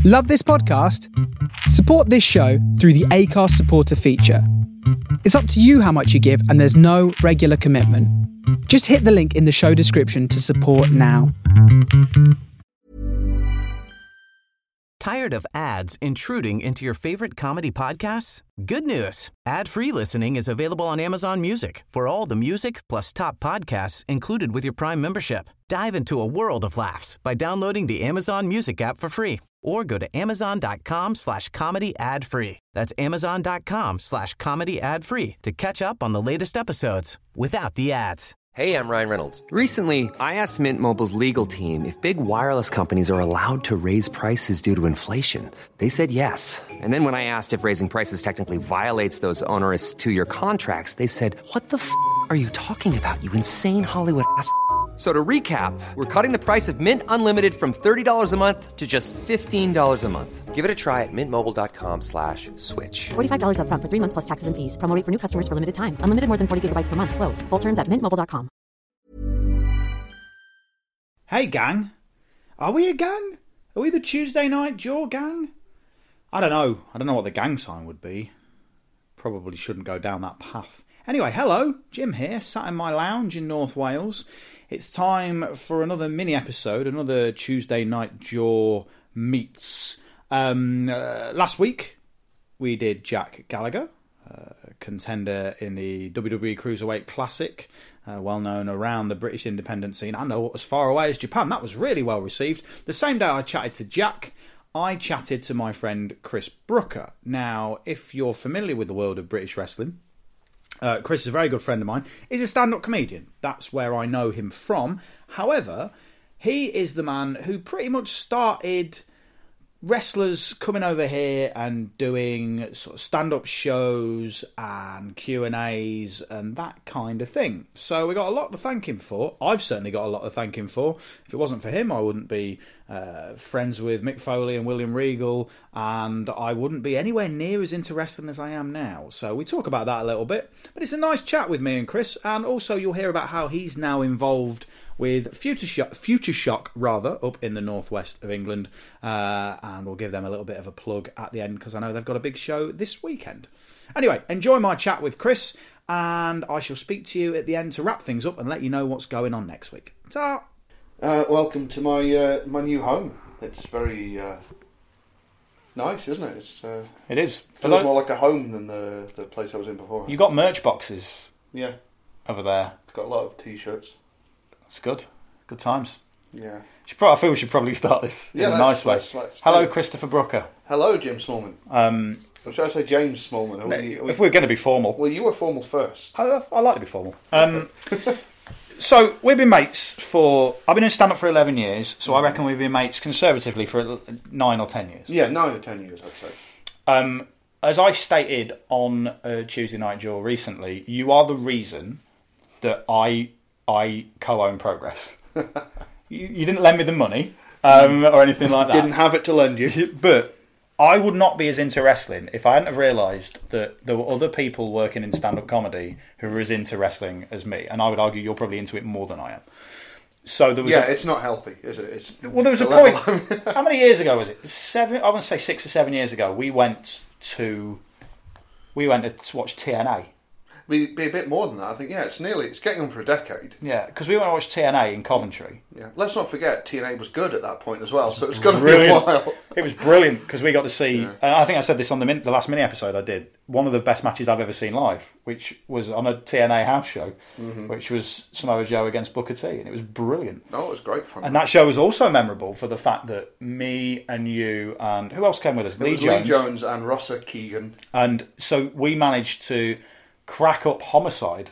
Love this podcast? Support this show through the Acast supporter feature. It's up to you how much you give, and there's no regular commitment. Just hit the link in the show description to support now. Tired of ads intruding into your favorite comedy podcasts? Good news. Ad-free listening is available on Amazon Music for all the music plus top podcasts included with your Prime membership. Dive into a world of laughs by downloading the Amazon Music app for free or go to amazon.com/comedy ad-free. That's amazon.com/comedy ad-free to catch up on the latest episodes without the ads. Hey, I'm Ryan Reynolds. Recently, I asked Mint Mobile's legal team if big wireless companies are allowed to raise prices due to inflation. They said yes. And then when I asked if raising prices technically violates those onerous two-year contracts, they said, "What the f*** are you talking about, you insane Hollywood ass?" So to recap, we're cutting the price of Mint Unlimited from $30 a month to just $15 a month. Give it a try at mintmobile.com/switch. $45 up front for 3 months plus taxes and fees. Promo rate for new customers for limited time. Unlimited more than 40 gigabytes per month. Slows full terms at mintmobile.com. Hey gang, are we a gang? Are we the Tuesday Night Jaw gang? I don't know what the gang sign would be. Probably shouldn't go down that path. Anyway, hello, Jim here, sat in my lounge in North Wales. It's time for another mini episode, another Tuesday Night Jaw meets. Last week we did Jack Gallagher, contender in the WWE Cruiserweight Classic, well known around the British independent scene. I know as far away as Japan. That was really well received. The same day I chatted to Jack, I chatted to my friend Chris Brooker. Now, if you're familiar with the world of British wrestling, Chris is a very good friend of mine. He's a stand-up comedian. That's where I know him from. However, he is the man who pretty much started wrestlers coming over here and doing sort of stand-up shows and Q&As and that kind of thing. So we got a lot to thank him for. I've certainly got a lot to thank him for. If it wasn't for him, I wouldn't be friends with Mick Foley and William Regal, and I wouldn't be anywhere near as into wrestling as I am now. So we talk about that a little bit. But it's a nice chat with me and Chris, and also you'll hear about how he's now involved with Future Shock, up in the northwest of England, and we'll give them a little bit of a plug at the end because I know they've got a big show this weekend. Anyway, enjoy my chat with Chris, and I shall speak to you at the end to wrap things up and let you know what's going on next week. Ta! Welcome to my my new home. It's very nice, isn't it? It is. It feels more like a home than the place I was in before. You got merch boxes, yeah, over there. It's got a lot of t-shirts. It's good. Good times. Yeah. I feel we should probably start this in a nice way. Let's Hello, Christopher Brooker. Hello, Jim Smallman. Or should I say James Smallman? If we're going to be formal. Well, you were formal first. I like to be formal. So, we've been mates I've been in stand-up for 11 years, so I reckon we've been mates conservatively for 9 or 10 years. Yeah, 9 or 10 years, I'd say. As I stated on Tuesday Night Jaw recently, you are the reason that I co-own Progress. You didn't lend me the money or anything like that. Didn't have it to lend you. But I would not be as into wrestling if I hadn't have realised that there were other people working in stand-up comedy who were as into wrestling as me. And I would argue you're probably into it more than I am. So there was it's not healthy, is it? There was a point. How many years ago was it? I want to say 6 or 7 years ago. We went to watch TNA. Be a bit more than that, I think. Yeah, it's getting on for a decade. Yeah, because we went to watch TNA in Coventry. Yeah, let's not forget TNA was good at that point as well, so it's going to be a while. It was brilliant because we got to see. Yeah. And I think I said this on the last mini episode I did. One of the best matches I've ever seen live, which was on a TNA house show, which was Samoa Joe against Booker T, and it was brilliant. Oh, it was great fun. And that show was also memorable for the fact that me and you and who else came with us? Lee Jones and Rossa Keegan. And so we managed to crack up Homicide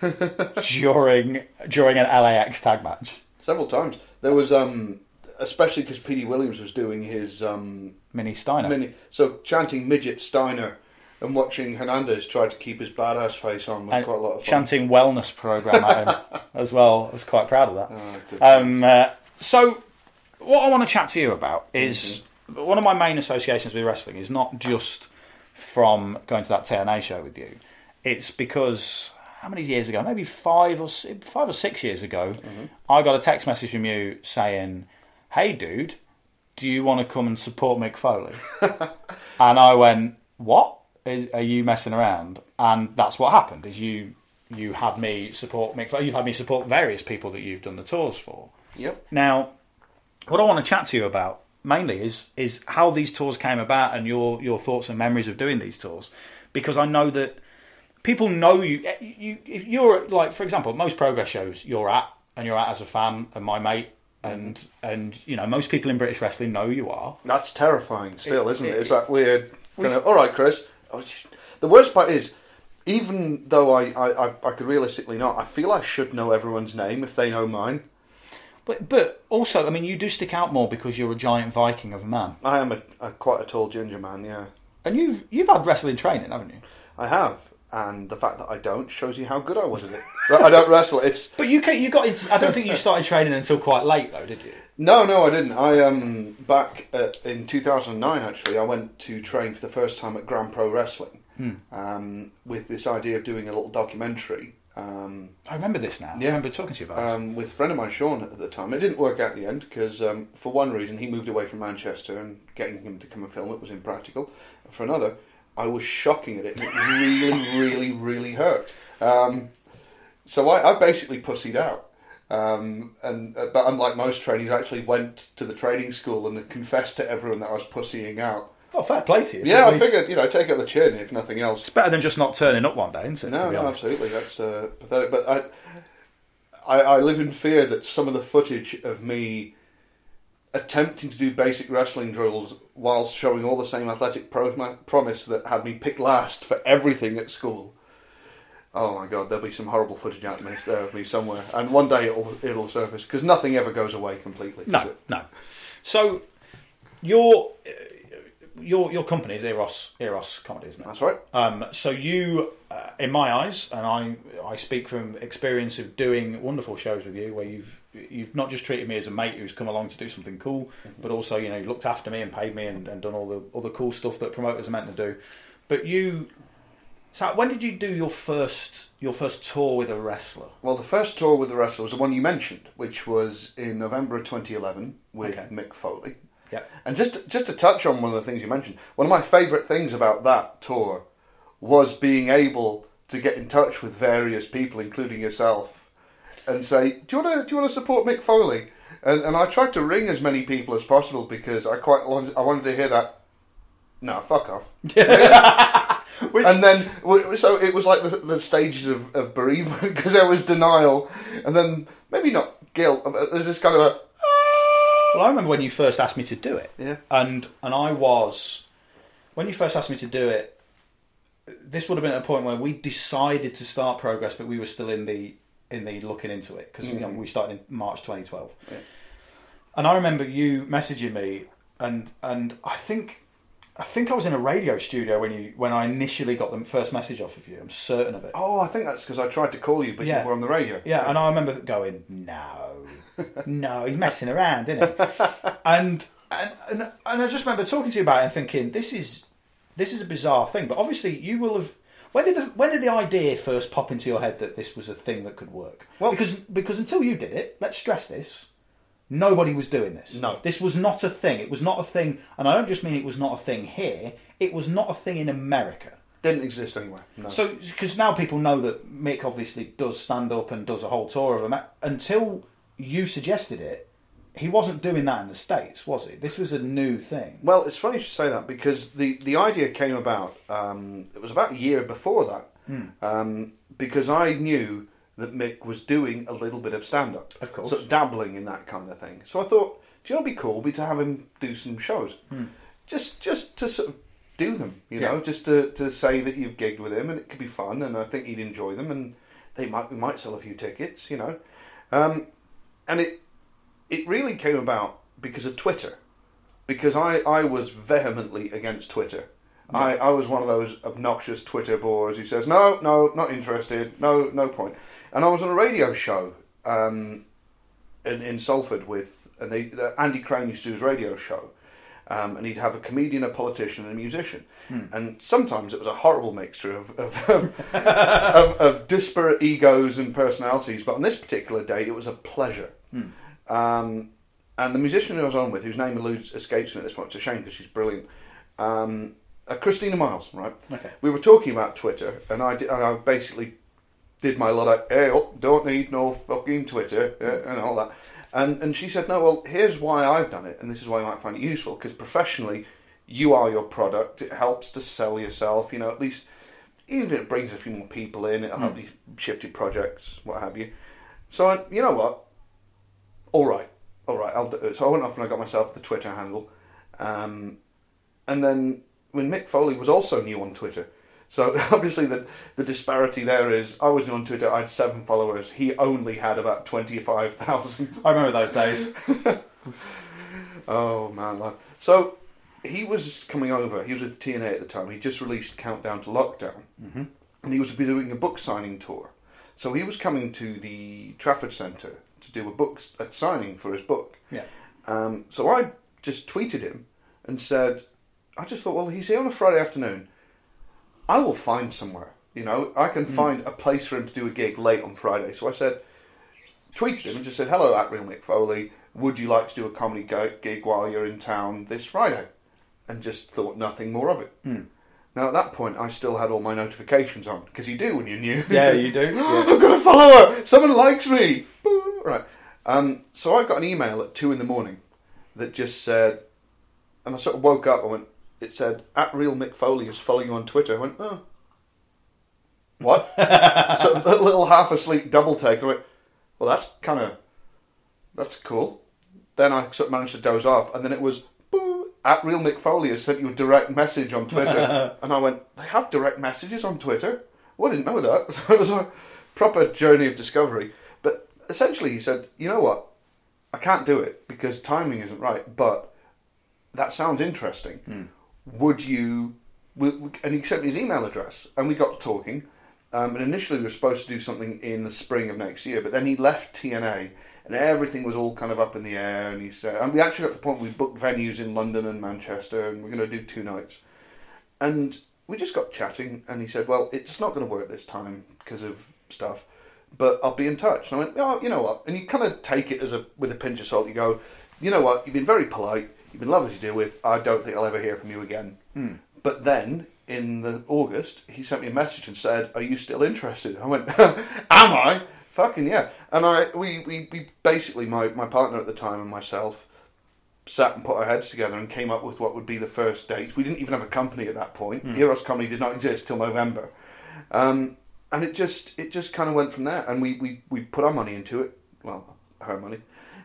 during an LAX tag match. Several times. There was, especially because Petey Williams was doing his... Mini Steiner. So chanting Midget Steiner and watching Hernandez try to keep his badass face on was quite a lot of fun. Chanting wellness program at him as well. I was quite proud of that. So what I want to chat to you about is one of my main associations with wrestling is not just from going to that TNA show with you. It's because, how many years ago? Maybe 5 or 6 years ago, I got a text message from you saying, "Hey, dude, do you want to come and support Mick Foley? And I went, what? Are you messing around? And that's what happened, is you had me support Mick Foley. You've had me support various people that you've done the tours for. Yep. Now, what I want to chat to you about mainly is how these tours came about and your thoughts and memories of doing these tours. Because I know that people know you. If you're, like, for example, most Progress shows you're at as a fan and my mate, and you know, most people in British wrestling know who you are. That's terrifying still, isn't it? It's that weird kind of, all right, Chris. The worst part is, even though I could realistically not, I feel I should know everyone's name if they know mine. But also, I mean, you do stick out more because you're a giant Viking of a man. I am a quite a tall ginger man, yeah. And you've had wrestling training, haven't you? I have, and the fact that I don't shows you how good I was at it. I don't wrestle. But you got into, I don't think you started training until quite late, though, did you? No, I didn't. I back in 2009, actually, I went to train for the first time at Grand Pro Wrestling with this idea of doing a little documentary. I remember this now. Yeah. I remember talking to you about it. With a friend of mine, Sean, at the time. It didn't work out in the end because, for one reason, he moved away from Manchester, and getting him to come and film it was impractical. For another, I was shocking at it, and it really, really, really hurt. So I basically pussied out. But unlike most trainees, I actually went to the training school and confessed to everyone that I was pussying out. Oh, fair play to you. Yeah, I figured, take out the chin if nothing else. It's better than just not turning up one day, isn't it? No, absolutely. That's pathetic. But I live in fear that some of the footage of me attempting to do basic wrestling drills whilst showing all the same athletic promise that had me picked last for everything at school. Oh my God, there'll be some horrible footage out there of me somewhere, and one day it'll surface because nothing ever goes away completely. No. So your company is Eros Comedy, isn't it? That's right. So you, in my eyes, and I speak from experience of doing wonderful shows with you, where you've not just treated me as a mate who's come along to do something cool, but also, you looked after me and paid me and done all the cool stuff that promoters are meant to do. But so when did you do your first tour with a wrestler? Well, the first tour with a wrestler was the one you mentioned, which was in November of 2011 with Mick Foley. Yep. And just to touch on one of the things you mentioned, one of my favourite things about that tour was being able to get in touch with various people, including yourself, and say, "Do you want to support Mick Foley?" And I tried to ring as many people as possible because I wanted to hear that. No, fuck off. And then, so it was like the stages of bereavement because there was denial, and then maybe not guilt. There's this kind of a. Well, I remember when you first asked me to do it. Yeah. And when you first asked me to do it, this would have been at a point where we decided to start Progress, but we were still in the looking into it because we started in March 2012. Yeah. And I remember you messaging me, and I think I was in a radio studio when I initially got the first message off of you. I'm certain of it. Oh, I think that's because I tried to call you, but you were on the radio. Yeah, and I remember going, no, he's messing around, isn't he? and I just remember talking to you about it and thinking, this is a bizarre thing. But obviously, you will have. When did the idea first pop into your head that this was a thing that could work? Well, because until you did it, let's stress this. Nobody was doing this. No. This was not a thing. It was not a thing, and I don't just mean it was not a thing here. It was not a thing in America. Didn't exist anywhere. No. So, because now people know that Mick obviously does stand up and does a whole tour of them. Until you suggested it, he wasn't doing that in the States, was he? This was a new thing. Well, it's funny you should say that because the idea came about, it was about a year before that, because I knew that Mick was doing a little bit of stand-up. Of course. Sort of dabbling in that kind of thing. So I thought, do you know what would be cool? Be to have him do some shows. Just to sort of do them, you know, just to say that you've gigged with him and it could be fun and I think he'd enjoy them and we might sell a few tickets, you know. And it really came about because of Twitter. Because I was vehemently against Twitter. Yeah. I was one of those obnoxious Twitter bores who says, no, not interested, no point. And I was on a radio show in Salford with Andy Crane used to do his radio show, and he'd have a comedian, a politician, and a musician. And sometimes it was a horrible mixture of disparate egos and personalities. But on this particular day, it was a pleasure. And the musician who I was on with, whose name escapes me at this point, it's a shame because she's brilliant, Christina Miles, right? Okay. We were talking about Twitter, and I basically did my lot of, hey, don't need no fucking Twitter, and all that. And she said, no, well, here's why I've done it, and this is why you might find it useful, because professionally, you are your product. It helps to sell yourself, at least, even if it brings a few more people in, it'll help you shift your projects, what have you. So, you know what? All right, I'll do it. So I went off and I got myself the Twitter handle. And then when Mick Foley was also new on Twitter, so obviously the disparity there is, I was new on Twitter, I had 7 followers, he only had about 25,000. I remember those days. Oh man, so he was coming over, he was with TNA at the time, he just released Countdown to Lockdown, and he was doing a book signing tour. So he was coming to the Trafford Centre to do a signing for his book. Yeah. So I just tweeted him and said, I just thought, well, he's here on a Friday afternoon. I will find somewhere. I can find a place for him to do a gig late on Friday. So I tweeted him and just said, hello, at Real Mick Foley. Would you like to do a comedy gig while you're in town this Friday? And just thought nothing more of it. Now, at that point, I still had all my notifications on, because you do when you're new. Yeah, you do. Yeah. I've got a follower! Someone likes me! Right. So I got an email at 2 a.m. that just said, and I sort of woke up and it said, at Real Mick Foley is following you on Twitter. I went, oh. What? So a little half asleep double take. I went, well, that's cool. Then I sort of managed to doze off, and then it was, at Real Mick Foley has sent you a direct message on Twitter. And I went, they have direct messages on Twitter? Well, I didn't know that. So it was a proper journey of discovery. But essentially he said, you know what? I can't do it because timing isn't right, but that sounds interesting. Would you... And he sent me his email address, and we got talking. And initially we were supposed to do something in the spring of next year, but then he left TNA, and everything was all kind of up in the air, and he said... And we actually got to the point where we booked venues in London and Manchester, and we're going to do 2 nights. And we just got chatting, and he said, well, it's not going to work this time because of stuff, but I'll be in touch. And I went, oh, you know what? And you kind of take it with a pinch of salt. You go, you know what? You've been very polite. You've been lovely to deal with. I don't think I'll ever hear from you again. But then, in August, he sent me a message and said, are you still interested? I went, am I? Fucking yeah. And we basically, my partner at the time and myself, sat and put our heads together and came up with what would be the first dates. We didn't even have a company at that point. Eros Comedy did not exist till November. And it just kind of went from there. And we put our money into it. Well, her money.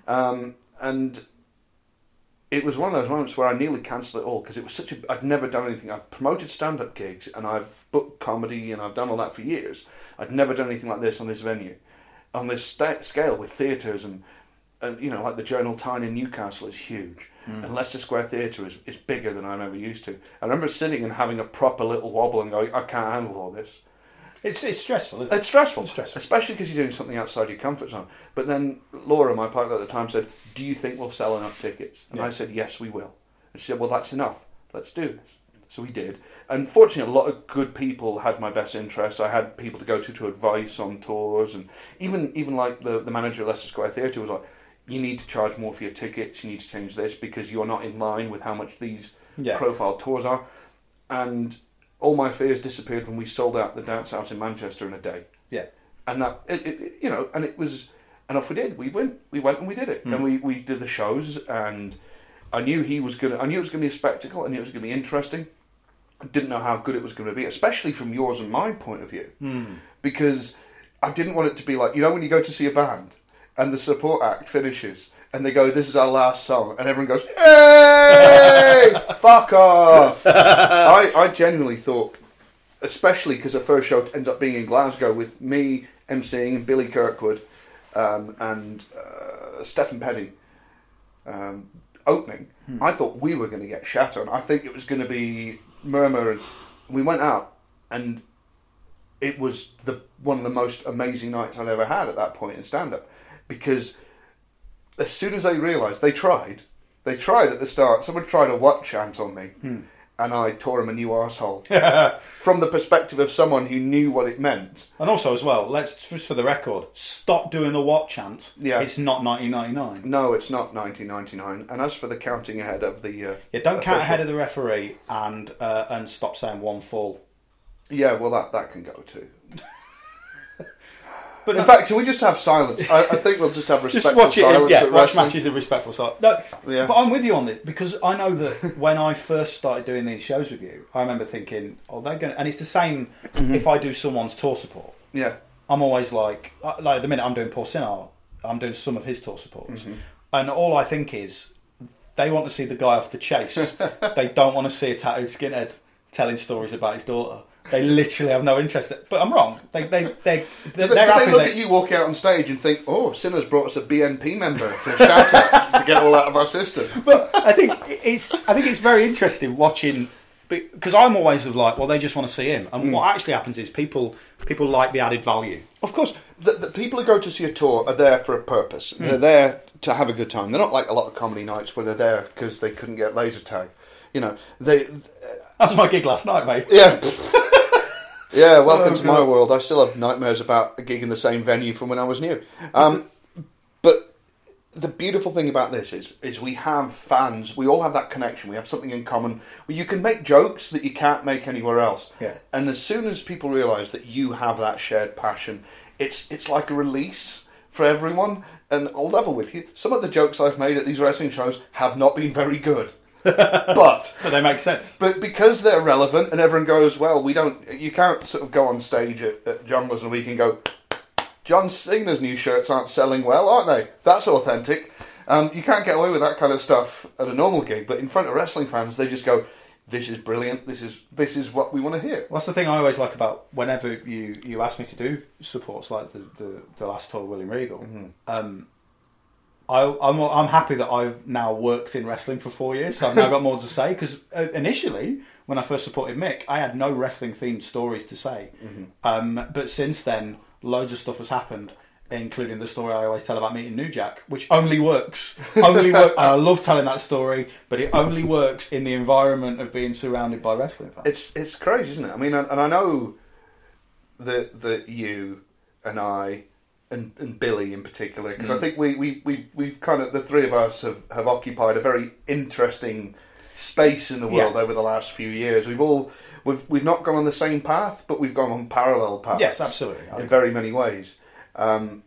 And it was one of those moments where I nearly cancelled it all because it was I'd never done anything. I've promoted stand-up gigs and I've booked comedy and I've done all that for years. I'd never done anything like this on this venue, on this scale with theatres and like the Journal Tyne in Newcastle is huge. And Leicester Square Theatre is bigger than I'm ever used to. I remember sitting and having a proper little wobble and going, I can't handle all this. It's stressful, isn't it? It's stressful. It's stressful. Especially because you're doing something outside your comfort zone. But then Laura, my partner at the time, said, do you think we'll sell enough tickets? And I said, yes, we will. And she said, well, that's enough. Let's do this. So we did. And fortunately, a lot of good people had my best interests. I had people to go to advice on tours. And even like the manager of Leicester Square Theatre was like, you need to charge more for your tickets. You need to change this because you're not in line with how much these profile tours are. And all my fears disappeared when we sold out the Dance House in Manchester in a day. Yeah. And that, and it was, and off we did. We went and we did it. And we did the shows, and I knew it was going to be a spectacle, I knew it was going to be interesting. I didn't know how good it was going to be, especially from yours and my point of view. Because I didn't want it to be like, when you go to see a band, and the support act finishes, and they go, this is our last song, and everyone goes, hey, fuck off. I genuinely thought, especially because the first show ends up being in Glasgow with me emceeing and Billy Kirkwood and Stephen Penny opening, I thought we were going to get shat on. I think it was going to be murmur, and we went out, and it was one of the most amazing nights I'd ever had at that point in stand-up, because as soon as they realised, they tried at the start, someone tried a what chant on me, and I tore him a new arsehole. From the perspective of someone who knew what it meant. And also, as well, let's, just for the record, stop doing the what chant. Yeah. It's not 1999. No, it's not 1999. And as for the counting ahead of the... yeah, don't count ahead of the referee and stop saying one fall. Yeah, well, that can go too. But in fact, can we just have silence? I think we'll just have respectful just watch it. silence. Yeah, at watch wrestling. matches in respectful silence. No, Yeah. but I'm with you on this because I know that when I first started doing these shows with you, I remember thinking, "Oh, they're going." And it's the same if I do someone's tour support. Yeah. I'm always like the minute I'm doing Paul Sinard, I'm doing some of his tour supports, and all I think is they want to see the guy off the chase. They don't want to see a tattooed skinhead telling stories about his daughter. They literally have no interest. But I'm wrong. They're Do happy. they look at you walk out on stage and think, "Oh, Sinner's brought us a BNP member to shout at to get all out of our system"? But I think it's very interesting watching, because I'm always of like, well, they just want to see him, and what actually happens is people like the added value. Of course, the people who go to see a tour are there for a purpose. They're there to have a good time. They're not like a lot of comedy nights where they're there because they couldn't get laser tag. You know, That was my gig last night, mate. Yeah. Yeah, welcome to my world. I still have nightmares about a gig in the same venue from when I was new. But the beautiful thing about this is we have fans. We all have that connection. We have something in common where you can make jokes that you can't make anywhere else. Yeah. And as soon as people realise that you have that shared passion, it's like a release for everyone. And I'll level with you. Some of the jokes I've made at these wrestling shows have not been very good. But they make sense. But because they're relevant and everyone goes, well, you can't sort of go on stage at Junglers in a week and go, John Cena's new shirts aren't selling well, aren't they? That's authentic. You can't get away with that kind of stuff at a normal gig, but in front of wrestling fans, they just go, this is brilliant, this is what we want to hear. Well, that's the thing I always like about whenever you ask me to do supports like the last tour of William Regal. I'm happy that I've now worked in wrestling for 4 years, so I've now got more to say, because initially, when I first supported Mick, I had no wrestling-themed stories to say. But since then, loads of stuff has happened, including the story I always tell about meeting New Jack, which only works. I love telling that story, but it only works in the environment of being surrounded by wrestling fans. It's crazy, isn't it? I mean, and I know that you and I... And Billy in particular, because I think we've kind of, the three of us have occupied a very interesting space in the world over the last few years. We've not gone on the same path, but we've gone on parallel paths. Yes, absolutely. In very many ways. And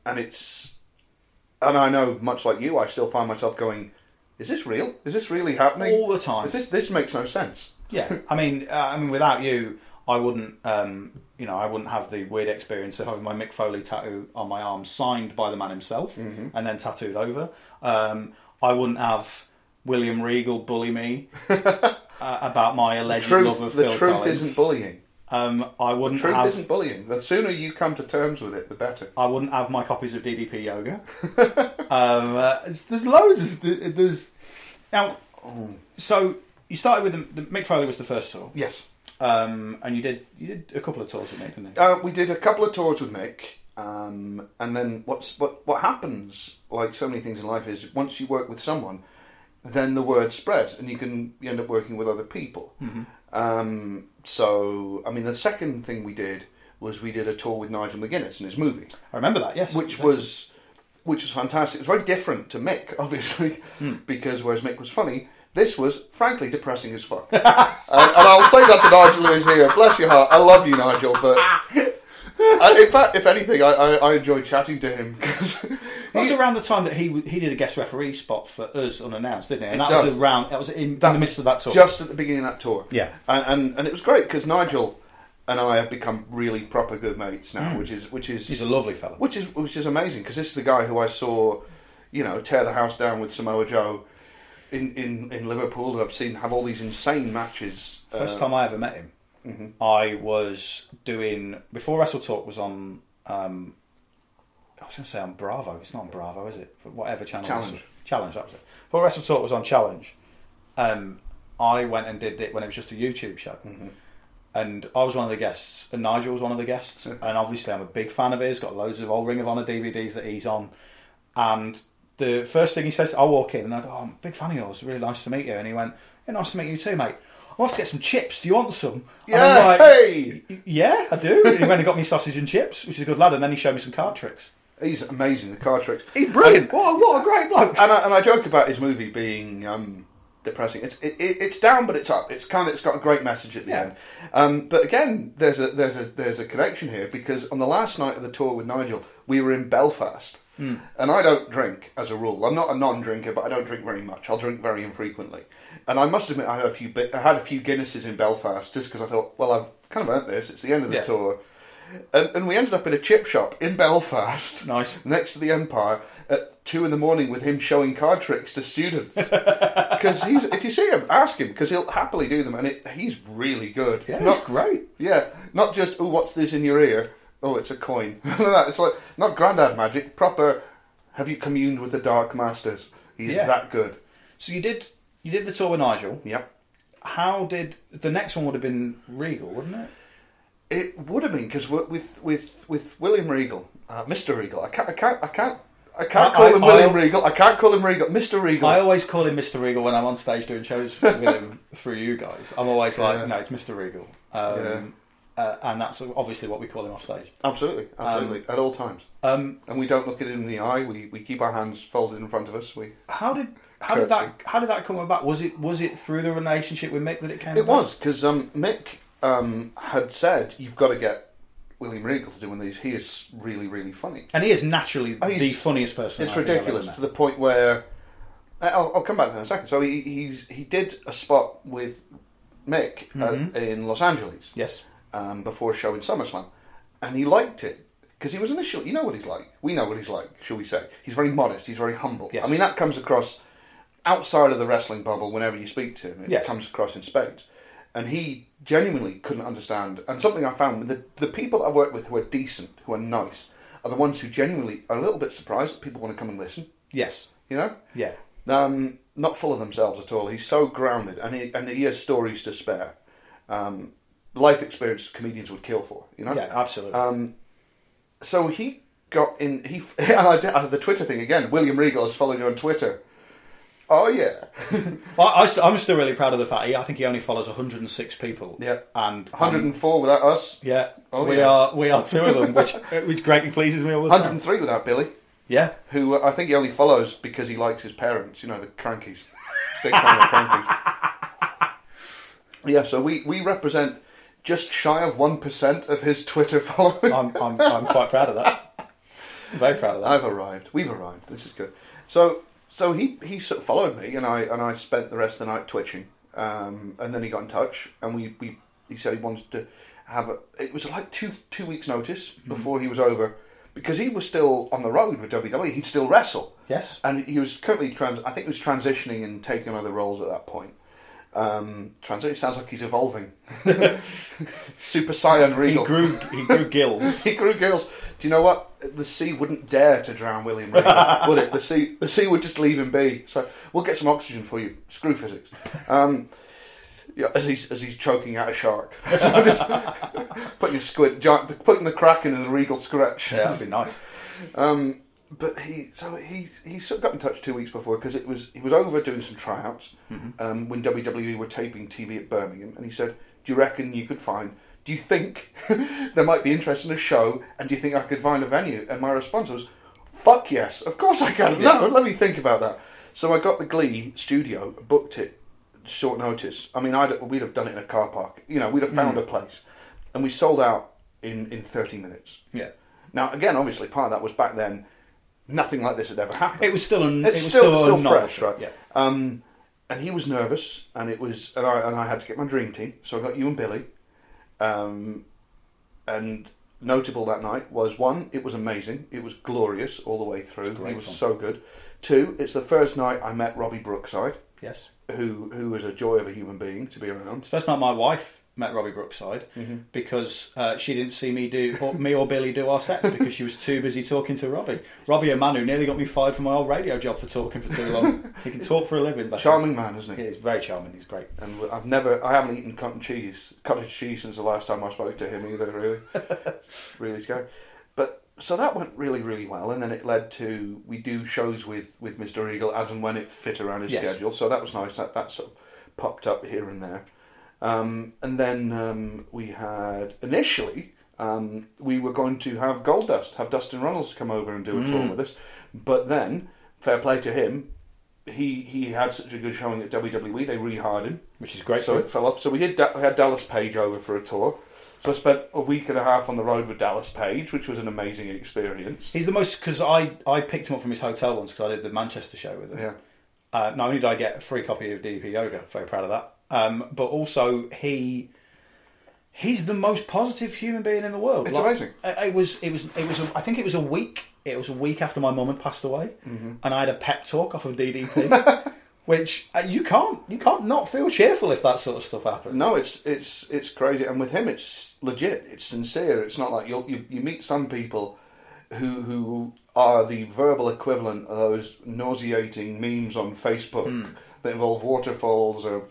I know, much like you, I still find myself going, is this real? Is this really happening? All the time. This makes no sense. Yeah, I mean, without you, I wouldn't, I wouldn't have the weird experience of having my Mick Foley tattoo on my arm signed by the man himself and then tattooed over. I wouldn't have William Regal bully me about my alleged love of Phil Collins. The truth isn't bullying. I wouldn't the truth have, isn't bullying. The sooner you come to terms with it, the better. I wouldn't have my copies of DDP Yoga. There's loads. There's now. So you started with the Mick Foley was the first tour. Yes. And you did a couple of tours with Mick, didn't you? We did a couple of tours with Mick, and then what happens, like so many things in life, is once you work with someone, then the word spreads, and you end up working with other people. So, I mean, the second thing we did was we did a tour with Nigel McGuinness and his movie. I remember that, yes. Which was fantastic. It was very different to Mick, obviously, because whereas Mick was funny, this was, frankly, depressing as fuck. And I'll say that to Nigel who's here. Bless your heart. I love you, Nigel, but... in fact, if anything, I enjoyed chatting to him. That was around the time that he did a guest referee spot for us unannounced, didn't it? And that was in the midst of that tour. Just at the beginning of that tour. Yeah. And it was great, because Nigel and I have become really proper good mates now, which is... He's a lovely fellow. Which is amazing, because this is the guy who I saw, tear the house down with Samoa Joe in Liverpool, who I've seen have all these insane matches. First time I ever met him, I was doing... Before Wrestle Talk was on... I was going to say on Bravo. It's not on Bravo, is it? But whatever channel. Challenge, that was it. Before Wrestle Talk was on Challenge, I went and did it when it was just a YouTube show. And I was one of the guests, and Nigel was one of the guests. And obviously I'm a big fan of his, got loads of old Ring of Honor DVDs that he's on. And the first thing he says, I walk in and I go, I'm a big fan of yours, really nice to meet you. And he went, yeah, nice to meet you too, mate. I'll have to get some chips. Do you want some? Yeah, and I'm like, hey! Yeah, I do. And he went and got me sausage and chips, which is a good lad. And then he showed me some card tricks. He's amazing, the card tricks. He's brilliant. What a great bloke. And I joke about his movie being depressing. It's down, but it's up. It's got a great message at the end. But again, there's a connection here, because on the last night of the tour with Nigel, we were in Belfast. And I don't drink as a rule. I'm not a non-drinker, but I don't drink very much. I'll drink very infrequently. And I must admit, I had a few Guinnesses in Belfast just because I thought, well, I've kind of earned this. It's the end of the tour. And we ended up in a chip shop in Belfast, nice, next to the Empire, at 2 a.m. with him showing card tricks to students. Because if you see him, ask him, because he'll happily do them, and he's really good. Yeah, not great. Yeah, not just, oh, what's this in your ear? Oh, it's a coin. It's like, not Grandad magic, proper, have you communed with the Dark Masters? He's that good. So you did the tour with Nigel. Yep. How did the next one would have been Regal, wouldn't it? It would have been, because with William Regal, Mr. Regal. I can't call him William Regal. I can't call him Regal. Mr. Regal. I always call him Mr. Regal when I'm on stage doing shows with him through you guys. I'm always like, no, it's Mr. Regal. And that's obviously what we call him off stage. Absolutely, at all times. And we don't look at him in the eye. We keep our hands folded in front of us. How did that come about? Was it through the relationship with Mick that it came about? It was, because Mick had said, you've got to get William Regal to do one of these. He is really, really funny. And he is naturally the funniest person. It's ridiculous, to the point where... I'll come back to that in a second. So he did a spot with Mick in Los Angeles. Yes. Before a show in SummerSlam. And he liked it. Because he was initially... You know what he's like. We know what he's like, shall we say. He's very modest. He's very humble. Yes. I mean, that comes across outside of the wrestling bubble whenever you speak to him. It comes across in spades. And he genuinely couldn't understand. And something I found, the people I work with who are decent, who are nice, are the ones who genuinely are a little bit surprised that people want to come and listen. Yes. You know? Yeah. Not full of themselves at all. He's so grounded, and he has stories to spare. Life experience comedians would kill for, you know? Yeah, absolutely. So he got in... and I did the Twitter thing again. William Regal has followed you on Twitter. Oh, yeah. Well, I'm still really proud of the fact I think he only follows 106 people. Yeah. And 104 without us. Yeah. Oh, we are two of them, which greatly pleases me all the time. 103 without Billy. Yeah. Who I think he only follows because he likes his parents, you know, the Crankies. Big fan of the Crankies. Yeah, so we represent just shy of 1% of his Twitter following. I'm quite proud of that. I'm very proud of that. We've arrived. This is good. So he sort of followed me, and I spent the rest of the night twitching. And then he got in touch, and he said he wanted to have it was like two weeks notice before he was over, because he was still on the road with WWE. He'd still wrestle. Yes. And he was currently I think he was transitioning and taking other roles at that point. Transition sounds like he's evolving. Super Saiyan Regal. He grew gills. He grew gills. Do you know what? The sea wouldn't dare to drown William Regal, would it? The sea would just leave him be. So we'll get some oxygen for you. Screw physics. Yeah, as he's choking out a shark. So just putting the Kraken in the Regal scratch. Yeah, that'd be nice. But he sort of got in touch 2 weeks before, because he was over doing some tryouts when WWE were taping TV at Birmingham, and he said, "Do you reckon you could find? Do you think there might be interest in a show? And do you think I could find a venue?" And my response was, "Fuck yes, of course I can." Yeah. No, let me think about that. So I got the Glee studio, booked it short notice. I mean, we'd have done it in a car park. You know, we'd have found a place, and we sold out in 30 minutes. Yeah. Now, again, obviously, part of that was back then. Nothing like this had ever happened. It was still still fresh, right? Yeah. And he was nervous, and I had to get my dream team, so I got you and Billy. And notable that night was, one, it was amazing. It was glorious all the way through. He was so good. Two, it's the first night I met Robbie Brookside. Yes. Who was a joy of a human being to be around. It's the first night my wife met Robbie Brookside because she didn't see me or Billy do our sets because she was too busy talking to Robbie. Robbie, a man who nearly got me fired from my old radio job for talking for too long. He can talk for a living. Charming man, isn't he? He is very charming. He's great. And I haven't eaten cottage cheese since the last time I spoke to him either. Really, really scary. But So that went really, really well, and then it led to we do shows with Mr. Eagle as and when it fit around his schedule. So that was nice. That sort of popped up here and there, and then we had initially we were going to have Goldust, have Dustin Runnels come over and do a tour with us, but then fair play to him, he had such a good showing at WWE, they rehired him, which is great. So it fell off. So we had Dallas Page over for a tour. So I spent a week and a half on the road with Dallas Page, which was an amazing experience. He's the most, because I picked him up from his hotel once because I did the Manchester show with him. Yeah. Not only did I get a free copy of DDP Yoga, very proud of that, but also he's the most positive human being in the world. It's amazing. It was. I think it was a week. It was a week after my mum had passed away, and I had a pep talk off of DDP. Which you can't not feel cheerful if that sort of stuff happens. No, it's crazy, and with him, it's legit. It's sincere. It's not like you meet some people who are the verbal equivalent of those nauseating memes on Facebook that involve waterfalls or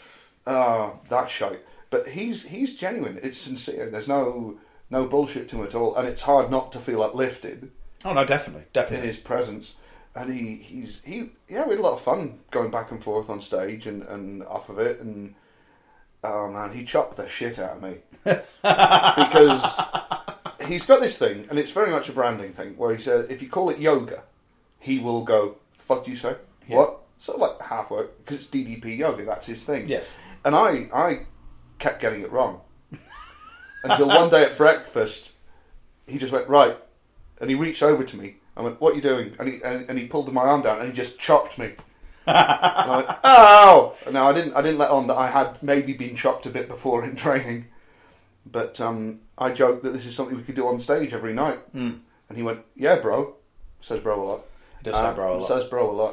that shite. But he's genuine. It's sincere. There's no bullshit to him at all, and it's hard not to feel uplifted. Oh no, definitely. In his presence. And we had a lot of fun going back and forth on stage and off of it, and oh man, he chopped the shit out of me because he's got this thing, and it's very much a branding thing, where he says if you call it yoga, he will go, "The fuck do you say? Yeah. What?" Sort of like halfway, because it's DDP Yoga, that's his thing. Yes. And I kept getting it wrong until one day at breakfast, he just went right, and he reached over to me. I went, "What are you doing?" And he pulled my arm down and he just chopped me. And I went, "Ow!" Now I didn't let on that I had maybe been chopped a bit before in training, but I joked that this is something we could do on stage every night. And he went, "Yeah, bro." Says bro a lot. He does say bro a lot. Says bro a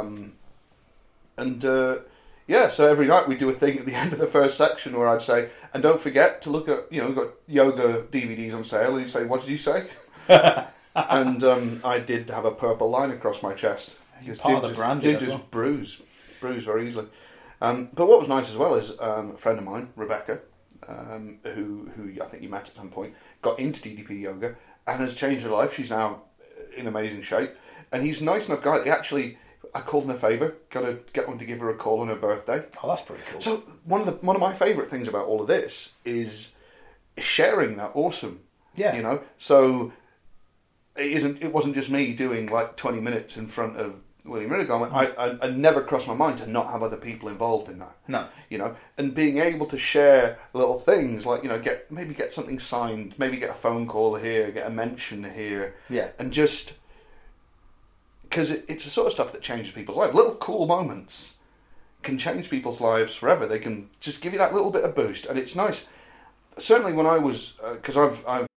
lot. Yeah, so every night we do a thing at the end of the first section where I'd say, "And don't forget to look at, we've got yoga DVDs on sale." And he'd say, "What did you say?" And I did have a purple line across my chest. Part of the branding did as just well. bruise very easily. But what was nice as well is a friend of mine, Rebecca, who I think you met at some point, got into DDP Yoga and has changed her life. She's now in amazing shape. And he's a nice enough guy. I called him a favour, got to get one to give her a call on her birthday. Oh, that's pretty cool. So one of my favourite things about all of this is sharing that awesome. Yeah. So it wasn't just me doing like 20 minutes in front of William Riddick. I never crossed my mind to not have other people involved in that. No. And being able to share little things like, get something signed, maybe get a phone call here, get a mention here. Yeah. And just, because it's the sort of stuff that changes people's lives. Little cool moments can change people's lives forever. They can just give you that little bit of boost, and it's nice. Certainly when I was, because I've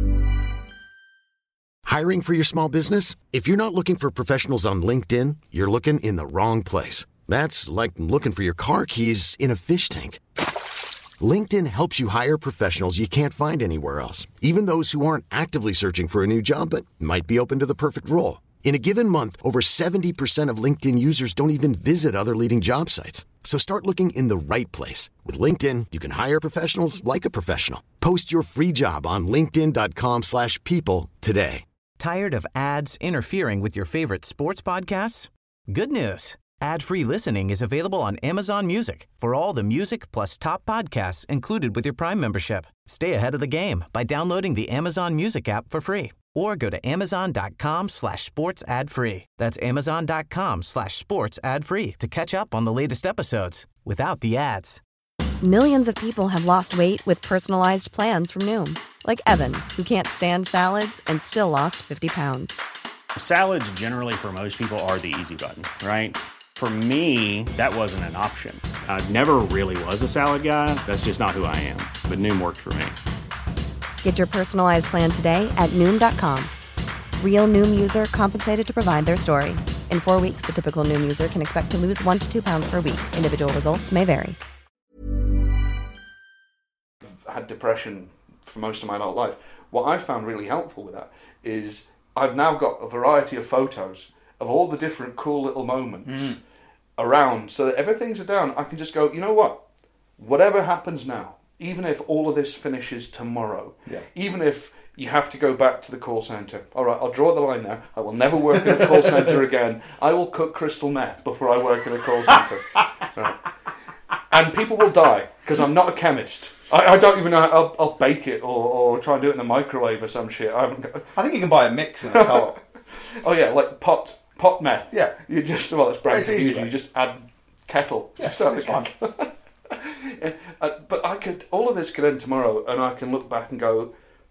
Hiring for your small business? If you're not looking for professionals on LinkedIn, you're looking in the wrong place. That's like looking for your car keys in a fish tank. LinkedIn helps you hire professionals you can't find anywhere else, even those who aren't actively searching for a new job but might be open to the perfect role. In a given month, over 70% of LinkedIn users don't even visit other leading job sites. So start looking in the right place. With LinkedIn, you can hire professionals like a professional. Post your free job on linkedin.com/people today. Tired of ads interfering with your favorite sports podcasts? Good news. Ad-free listening is available on Amazon Music for all the music plus top podcasts included with your Prime membership. Stay ahead of the game by downloading the Amazon Music app for free or go to amazon.com/sports ad free. That's amazon.com/sports ad free to catch up on the latest episodes without the ads. Millions of people have lost weight with personalized plans from Noom. Like Evan, who can't stand salads and still lost 50 pounds. Salads generally for most people are the easy button, right? For me, that wasn't an option. I never really was a salad guy. That's just not who I am. But Noom worked for me. Get your personalized plan today at Noom.com. Real Noom user compensated to provide their story. In 4 weeks, the typical Noom user can expect to lose 1 to 2 pounds per week. Individual results may vary. I had depression for most of my adult life. What I found really helpful with that is I've now got a variety of photos of all the different cool little moments around, so that everything's down. I can just go, you know what? Whatever happens now, even if all of this finishes tomorrow, even if you have to go back to the call centre. All right, I'll draw the line now. I will never work in a call centre again. I will cook crystal meth before I work in a call centre. Right. And people will die because I'm not a chemist. I don't even know. I'll bake it or try and do it in the microwave or some shit. I think you can buy a mix in a co-op. Oh yeah, like pot meth. Yeah, you just it's brand easy. You just add kettle. Yeah, start the fun. kettle. But all of this could end tomorrow, and I can look back and go,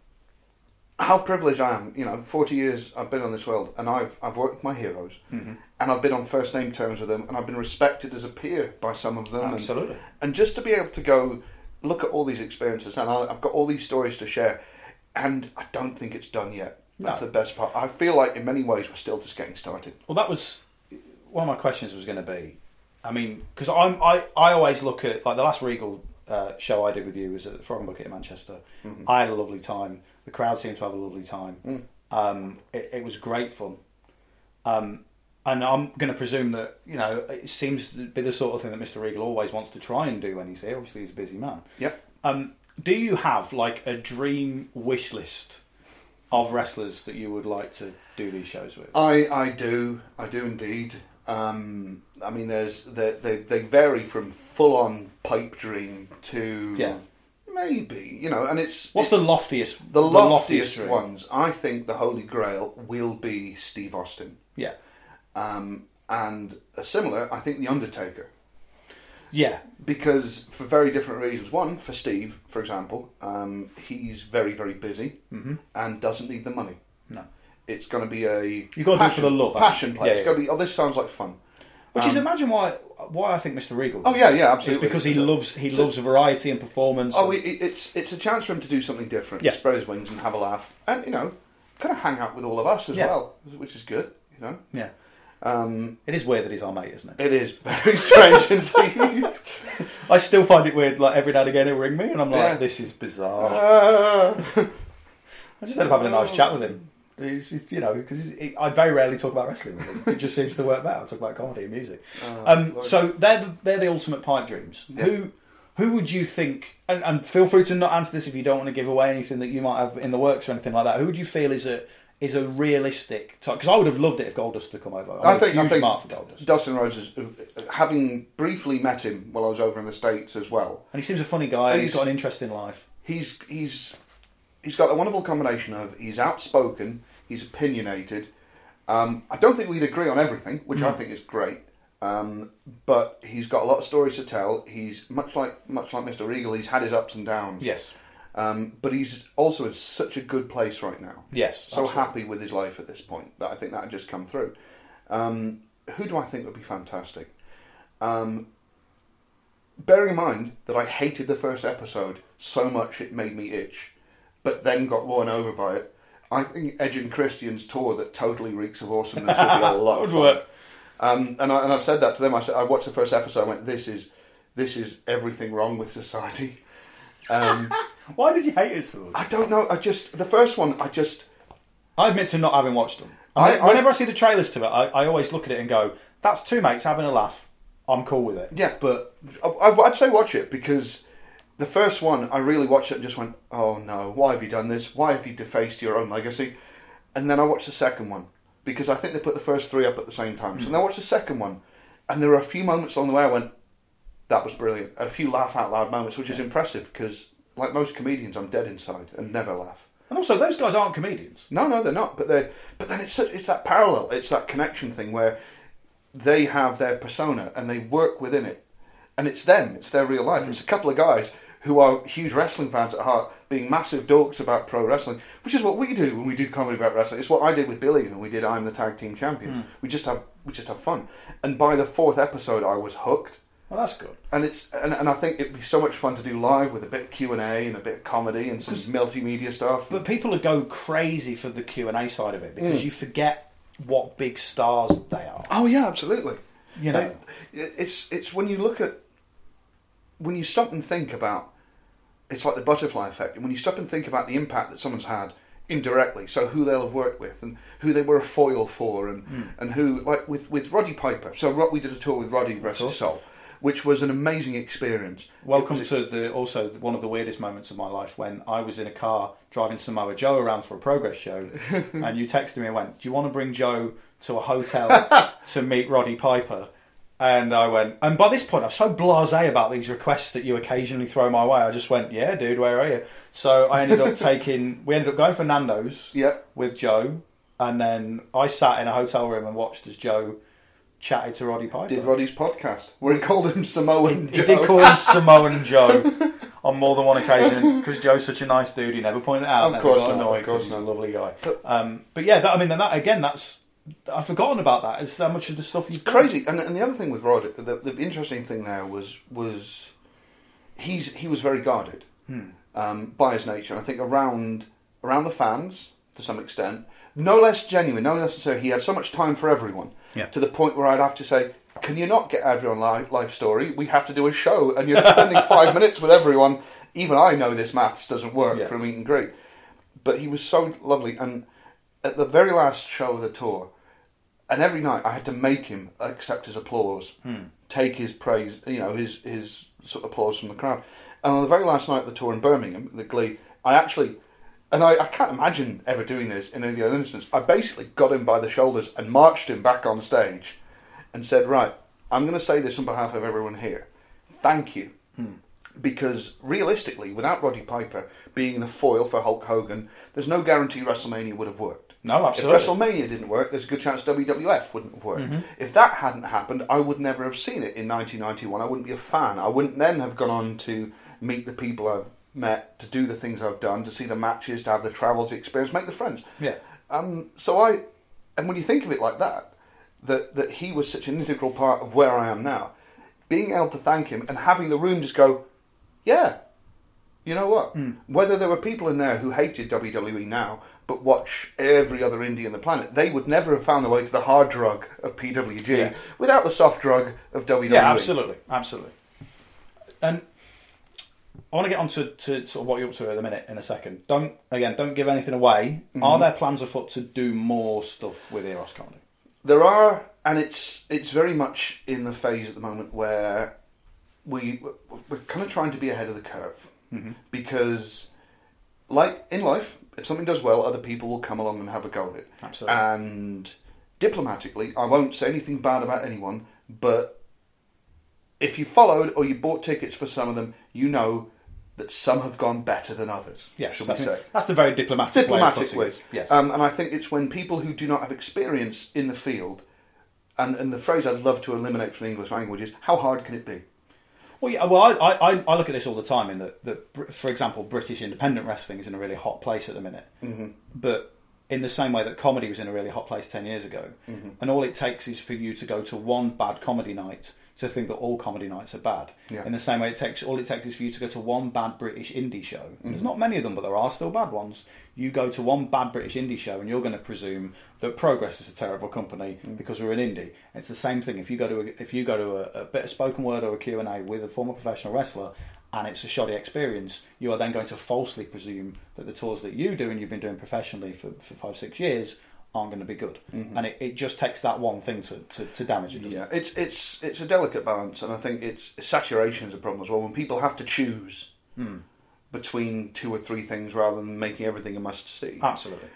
how privileged I am. 40 years I've been on this world, and I've worked with my heroes, and I've been on first name terms with them, and I've been respected as a peer by some of them. Absolutely. And just to be able to go look at all these experiences, and I've got all these stories to share, and I don't think it's done yet. That's the best part. I feel like in many ways we're still just getting started. Well, that was one of my questions was going to be. I mean, because I always look at, like, the last Regal show I did with you was at the Frog and Bucket in Manchester. Mm-hmm. I had a lovely time. The crowd seemed to have a lovely time. It was great fun. And I'm going to presume that, it seems to be the sort of thing that Mr. Regal always wants to try and do when he's here. Obviously, he's a busy man. Yep. Do you have, like, a dream wish list of wrestlers that you would like to do these shows with? I do indeed. I mean, they vary from full-on pipe dream to maybe, and it's... What's the loftiest? The loftiest dream? ones. I think the Holy Grail will be Steve Austin. Yeah. And similar, I think The Undertaker. Yeah. Because for very different reasons. One, for Steve, for example, he's very, very busy and doesn't need the money. No. It's going to be a... You've got to do it for the love. Passion play. Yeah, it's going to be, this sounds like fun. Which is, imagine why I think Mr. Regal does. Oh, yeah, absolutely. It's because he loves variety and performance. Oh, it's a chance for him to do something different, spread his wings and have a laugh. And, kind of hang out with all of us as well, which is good, Yeah. It is weird that he's our mate, isn't it? It is very strange indeed. I still find it weird, like, every now and again he'll ring me and I'm like, this is bizarre. I just end up having a nice chat with him. Because I very rarely talk about wrestling with him. It just seems to work better. I talk about comedy and music. So they're the ultimate pipe dreams. Yeah. Who would you think? And feel free to not answer this if you don't want to give away anything that you might have in the works or anything like that. Who would you feel is a realistic type? Because I would have loved it if Goldust had come over. I think Dustin Rhodes, having briefly met him while I was over in the States as well, and he seems a funny guy. He's got an interesting life. He's got a wonderful combination of he's outspoken, he's opinionated. I don't think we'd agree on everything, which I think is great. But he's got a lot of stories to tell. He's much like Mr. Regal. He's had his ups and downs. Yes. But he's also in such a good place right now. Yes. So happy with his life at this point that I think that had just come through. Who do I think would be fantastic? Bearing in mind that I hated the first episode so much it made me itch, but then got won over by it. I think Edge and Christian's tour that totally reeks of awesomeness would be a lot of fun. And I've said that to them. I watched the first episode. I went, "This is everything wrong with society." Why did you hate it so much? I don't know. The first one. I admit to not having watched them. Whenever I see the trailers to it, I always look at it and go, "That's two mates having a laugh. I'm cool with it." Yeah, but I'd say watch it because. The first one, I really watched it and just went, oh no, why have you done this? Why have you defaced your own legacy? And then I watched the second one, because I think they put the first three up at the same time. So then I watched the second one, and there were a few moments along the way I went, that was brilliant. A few laugh out loud moments, which is impressive, because like most comedians, I'm dead inside and never laugh. And also, those guys aren't comedians. No, they're not. But then it's that parallel, it's that connection thing where they have their persona and they work within it. And it's them, it's their real life. It's a couple of guys who are huge wrestling fans at heart, being massive dorks about pro wrestling, which is what we do when we do comedy about wrestling. It's what I did with Billy when we did I'm the Tag Team Champions. We just have fun. And by the fourth episode, I was hooked. Well, that's good. And I think it'd be so much fun to do live with a bit of Q&A and a bit of comedy and some multimedia stuff. But people would go crazy for the Q&A side of it because you forget what big stars they are. Oh yeah, absolutely. It's when you look at when you stop and think about. It's like the butterfly effect. And when you stop and think about the impact that someone's had indirectly, so who they'll have worked with and who they were a foil for and who, like with Roddy Piper. So we did a tour with Roddy, rest his soul. which was an amazing experience. Welcome to also one of the weirdest moments of my life, when I was in a car driving Samoa Joe around for a Progress show, and you texted me and went, "Do you want to bring Joe to a hotel to meet Roddy Piper?" And I went, and by this point I'm so blasé about these requests that you occasionally throw my way, I just went, "Yeah, dude, where are you?" So I ended up we ended up going for Nando's with Joe, and then I sat in a hotel room and watched as Joe chatted to Roddy Piper. Did Roddy's podcast where he called him Samoan Joe. He did call him Samoan Joe on more than one occasion, because Joe's such a nice dude. He never pointed it out. Of course not. Annoyed, because he's a lovely guy. But yeah, that's I've forgotten about that. It's that much of the stuff you've done. Crazy. And the other thing with Rod, the interesting thing there was he was very guarded by his nature. And I think around the fans to some extent, no less genuine, no less to say he had so much time for everyone. Yeah. To the point where I'd have to say, "Can you not get Adrian live story? We have to do a show, and you're spending 5 minutes with everyone." Even I know this maths doesn't work for a meet and greet. But he was so lovely, and at the very last show of the tour, and every night I had to make him accept his applause, take his praise, his sort of applause from the crowd. And on the very last night of the tour in Birmingham, the Glee, I can't imagine ever doing this in any other instance, I basically got him by the shoulders and marched him back on stage and said, "Right, I'm going to say this on behalf of everyone here. Thank you." Because realistically, without Roddy Piper being the foil for Hulk Hogan, there's no guarantee WrestleMania would have worked. No, absolutely. If WrestleMania didn't work, there's a good chance WWF wouldn't have worked. If that hadn't happened, I would never have seen it in 1991. I wouldn't be a fan. I wouldn't then have gone on to meet the people I've met, to do the things I've done, to see the matches, to have the travel, to experience, make the friends. Yeah. And when you think of it like that he was such an integral part of where I am now, being able to thank him and having the room just go, "Yeah, you know what?" Whether there were people in there who hated WWE now, but watch every other indie on the planet, they would never have found their way to the hard drug of PWG without the soft drug of WWE. Yeah, absolutely. And I want to get on to sort of what you're up to at the minute in a second. Don't give anything away. Are there plans afoot to do more stuff with Eros Comedy? There are, and it's very much in the phase at the moment where we're kind of trying to be ahead of the curve. Because, like in life, if something does well, other people will come along and have a go at it. Absolutely. And diplomatically, I won't say anything bad about anyone, but if you followed or you bought tickets for some of them, you know that some have gone better than others. Yes, should we say? That's the very diplomatic way. Yes. And I think it's when people who do not have experience in the field, and the phrase I'd love to eliminate from the English language is, how hard can it be? Well, yeah. Well, I look at this all the time in that, for example, British independent wrestling is in a really hot place at the minute. But in the same way that comedy was in a really hot place 10 years ago, and all it takes is for you to go to one bad comedy night to think that all comedy nights are bad. Yeah. In the same way, all it takes is for you to go to one bad British indie show. There's not many of them, but there are still bad ones. You go to one bad British indie show and you're going to presume that Progress is a terrible company because we're an indie. It's the same thing. If you go to a bit of spoken word or a Q&A with a former professional wrestler and it's a shoddy experience, you are then going to falsely presume that the tours that you do and you've been doing professionally for 5-6 years aren't going to be good. And it just takes that one thing to damage it, doesn't it? It's a delicate balance, and I think saturation is a problem as well. When people have to choose between 2 or 3 things rather than making everything a must-see. Absolutely.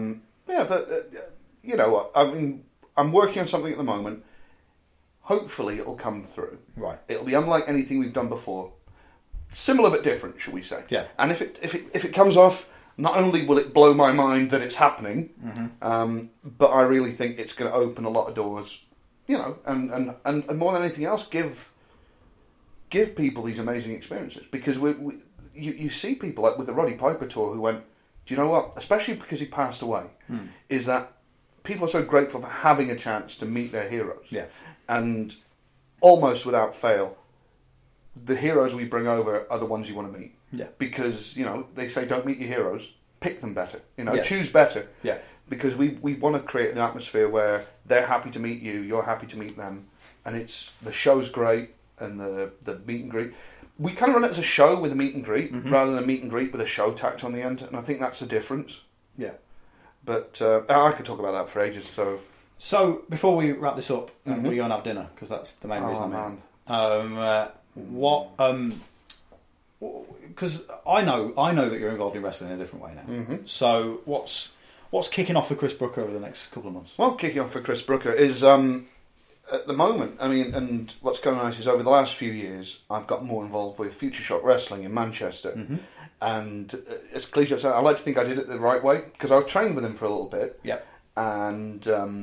You know what? I mean, I'm working on something at the moment. Hopefully it'll come through. Right. It'll be unlike anything we've done before. Similar but different, shall we say. Yeah. And if it comes off, not only will it blow my mind that it's happening, but I really think it's going to open a lot of doors, and more than anything else, give people these amazing experiences. Because you see people like with the Roddy Piper tour who went, do you know what? Especially because he passed away, is that people are so grateful for having a chance to meet their heroes. Yeah. And almost without fail, the heroes we bring over are the ones you want to meet. Yeah. Because, they say don't meet your heroes, pick them better. Yeah. Choose better. Yeah. Because we want to create an atmosphere where they're happy to meet you, you're happy to meet them, and the show's great, and the meet and greet. We kind of run it as a show with a meet and greet, rather than a meet and greet with a show tacked on the end, and I think that's the difference. Yeah. But I could talk about that for ages, So before we wrap this up, we're going to have dinner, because that's the main reason I'm here. Because I know that you're involved in wrestling in a different way now. Mm-hmm. So what's kicking off for Chris Brooker over the next couple of months? Well, kicking off for Chris Brooker is at the moment. I mean, and what's going on is over the last few years, I've got more involved with Future Shock Wrestling in Manchester, and it's cliche. I like to think I did it the right way because I trained with him for a little bit. Yep. And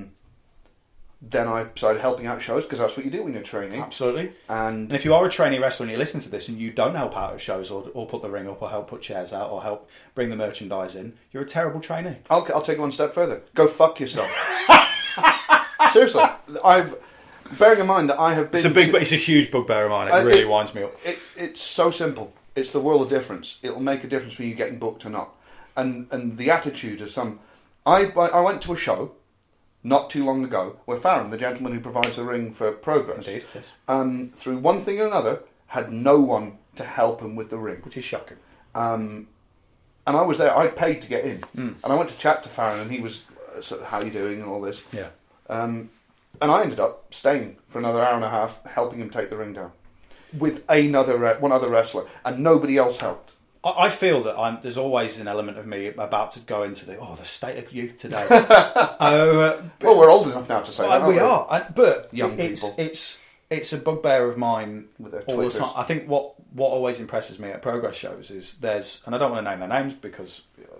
then I started helping out shows because that's what you do when you're training. Absolutely. And if you are a trainee wrestler and you listen to this and you don't help out at shows or put the ring up or help put chairs out or help bring the merchandise in, you're a terrible trainee. I'll take it one step further. Go fuck yourself. Seriously, bearing in mind that I have been. It's a huge bugbear of mine. It really winds me up. It's so simple. It's the world of difference. It'll make a difference when you getting booked or not. And the attitude of some. I went to a show not too long ago where Farron, the gentleman who provides the ring for Progress, indeed, yes. Through one thing or another, had no one to help him with the ring, which is shocking. And I was there. I paid to get in, and I went to chat to Farron, and he was sort of, "How you doing?" and all this. Yeah. And I ended up staying for another hour and a half, helping him take the ring down with one other wrestler, and nobody else helped. I feel that there's always an element of me about to go into the state of youth today. Well, we're old enough now to say that. We are, but young people. It's a bugbear of mine with all the time. I think what always impresses me at Progress shows is and I don't want to name their names because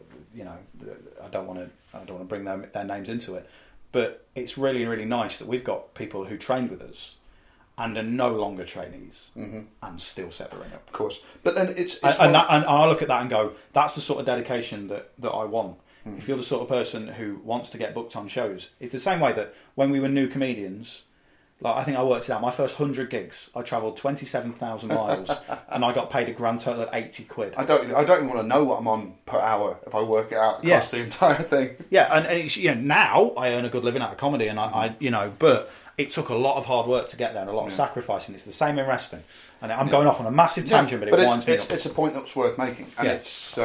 I don't want to bring their names into it, but it's really, really nice that we've got people who trained with us and are no longer trainees, and still set the ring up. Of course, but then it's and I look at that and go, that's the sort of dedication that I want. If you're the sort of person who wants to get booked on shows, it's the same way that when we were new comedians, like I think I worked it out. My first 100 gigs, I travelled 27,000 miles, and I got paid a grand total of 80 quid. I don't even want to know what I'm on per hour if I work it out across the entire thing. Yeah, and it's, now I earn a good living out of comedy, and I but it took a lot of hard work to get there and a lot of sacrifice, and it's the same in wrestling. And I'm going off on a massive tangent, but it winds me up. It's a point that's worth making, and it's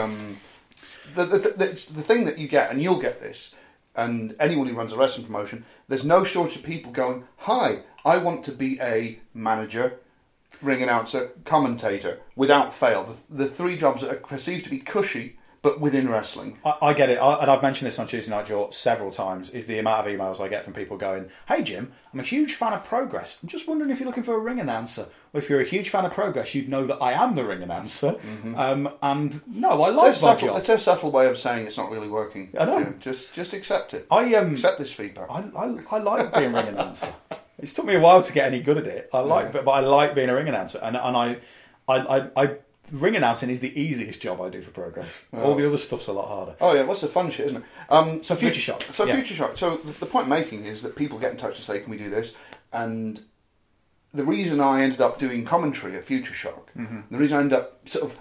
the thing that you get, and you'll get this, and anyone who runs a wrestling promotion, there's no shortage of people going, "Hi, I want to be a manager, ring announcer, commentator," without fail. The three jobs that are perceived to be cushy, but within wrestling. I get it, and I've mentioned this on Tuesday Night Jaw several times, is the amount of emails I get from people going, "Hey Jim, I'm a huge fan of Progress. I'm just wondering if you're looking for a ring announcer. Or if you're a huge fan of Progress, you'd know that I am the ring announcer." And no, I like my job. It's a subtle way of saying it's not really working. I know. Yeah, just accept it. Accept this feedback. I like being ring announcer. It's took me a while to get any good at it. But I like being a ring announcer, and I ring announcing is the easiest job I do for Progress. All the other stuff's a lot harder. Oh yeah, what's the fun shit, isn't it? So Future Shock. Future Shock. So the point I'm making is that people get in touch and say, "Can we do this?" And the reason I ended up doing commentary at Future Shock, the reason I ended up sort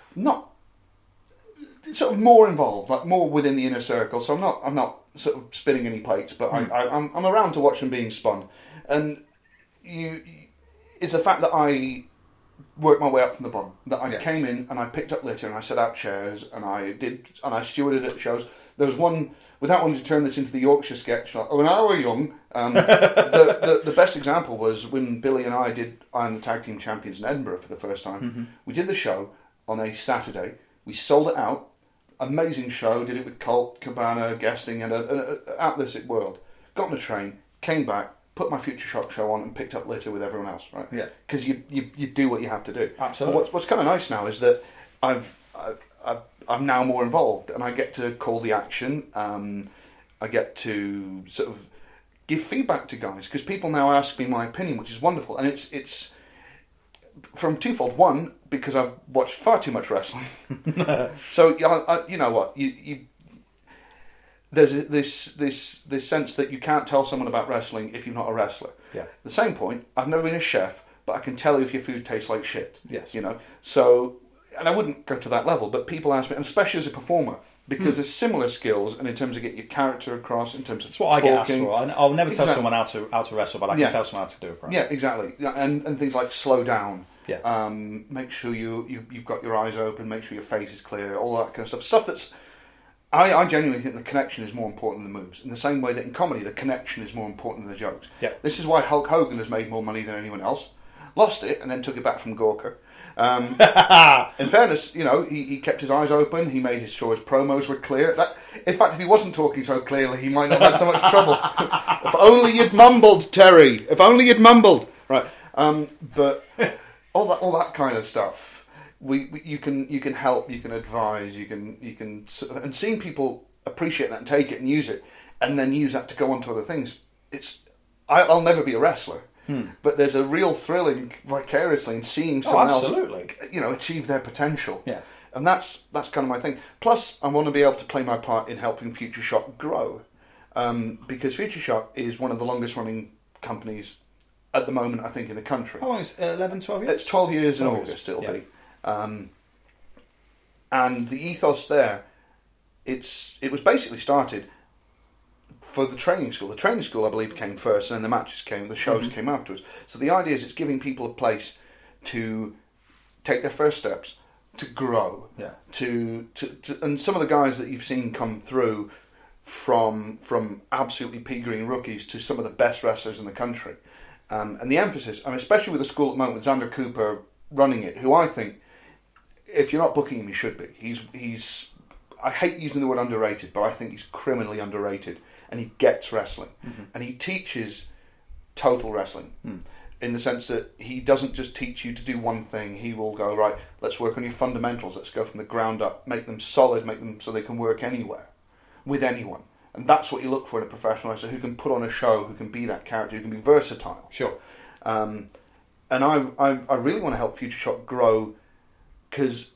of more involved, like more within the inner circle. So I'm not sort of spinning any plates, but I'm around to watch them being spun, and it's the fact that I worked my way up from the bottom. That I came in and I picked up litter and I set out chairs and I stewarded at shows. There was one, without wanting to turn this into the Yorkshire sketch, like, when I was young, the best example was when Billy and I did I Am the Tag Team Champions in Edinburgh for the first time. We did the show on a Saturday. We sold it out. Amazing show. Did it with Colt, Cabana, guesting, and out this world. Got on the train, came back, put my Future Shock show on and picked up litter with everyone else, right? Yeah. Because you do what you have to do. Absolutely. What's kind of nice now is that I'm now more involved and I get to call the action. I get to sort of give feedback to guys because people now ask me my opinion, which is wonderful. And it's from twofold. One, because I've watched far too much wrestling. So you know what there's this sense that you can't tell someone about wrestling if you're not a wrestler. Yeah. At the same point, I've never been a chef, but I can tell you if your food tastes like shit. Yes. You know. So, and I wouldn't go to that level, but people ask me, and especially as a performer, because there's similar skills, and in terms of getting your character across, in terms of that's what talking, I get asked for. I'll never tell someone how to wrestle, but I can tell someone how to do it. Right? Yeah, exactly. And things like slow down. Yeah. Make sure you've got your eyes open. Make sure your face is clear. All that kind of stuff. Stuff that's. I genuinely think the connection is more important than the moves. In the same way that in comedy, the connection is more important than the jokes. Yeah. This is why Hulk Hogan has made more money than anyone else. lost it, and then took it back from Gorka. In fairness, he kept his eyes open. He made sure his promos were clear. In fact, if he wasn't talking so clearly, he might not have had so much trouble. If only you'd mumbled, Terry. If only you'd mumbled. Right. But all that kind of stuff. You can help. You can advise. You can and seeing people appreciate that and take it and use it, and then use that to go on to other things. I'll never be a wrestler. But there's a real thrilling vicariously in seeing someone else, achieve their potential. Yeah. And that's kind of my thing. Plus, I want to be able to play my part in helping Future Shock grow, because Future Shock is one of the longest running companies at the moment, I think, in the country. How long is 11, 12 years? It's 12 years in August. It'll be. And the ethos there, it was basically started for the training school. The training school, I believe, came first, and then the matches came, the shows came afterwards. So the idea is it's giving people a place to take their first steps, to grow, to and some of the guys that you've seen come through from absolutely pea green rookies to some of the best wrestlers in the country. And the emphasis, especially with the school at the moment, with Xander Cooper running it, who I think, if you're not booking him, you should be. He's I hate using the word underrated, but I think he's criminally underrated. And he gets wrestling. And he teaches total wrestling. In the sense that he doesn't just teach you to do one thing. He will go, right, let's work on your fundamentals. Let's go from the ground up. Make them solid. Make them so they can work anywhere. With anyone. And that's what you look for in a professional wrestler, who can put on a show, who can be that character, who can be versatile. Sure. And I really want to help Future Shock grow, because